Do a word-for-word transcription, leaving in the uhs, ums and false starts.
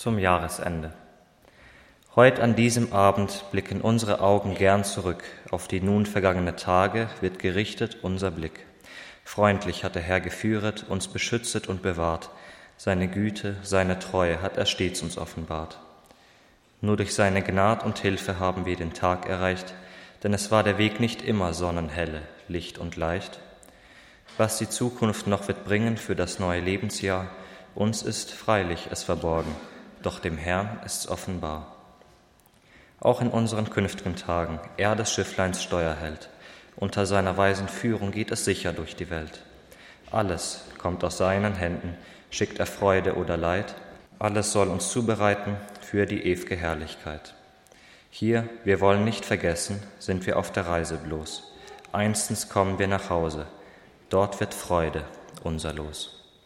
zum Jahresende. Heut an diesem Abend blicken unsere Augen gern zurück, auf die nun vergangene Tage wird gerichtet unser Blick. Freundlich hat der Herr geführet, uns beschützet und bewahrt, seine Güte, seine Treue hat er stets uns offenbart. Nur durch seine Gnad und Hilfe haben wir den Tag erreicht, denn es war der Weg nicht immer sonnenhelle, licht und leicht. Was die Zukunft noch wird bringen für das neue Lebensjahr, uns ist freilich es verborgen, doch dem Herrn ist's offenbar. Auch in unseren künftigen Tagen, er des Schiffleins Steuer hält, unter seiner weisen Führung geht es sicher durch die Welt. Alles kommt aus seinen Händen, schickt er Freude oder Leid, alles soll uns zubereiten für die ew'ge Herrlichkeit. Hier, wir wollen nicht vergessen, sind wir auf der Reise bloß. Einstens kommen wir nach Hause, dort wird Freude unser Los.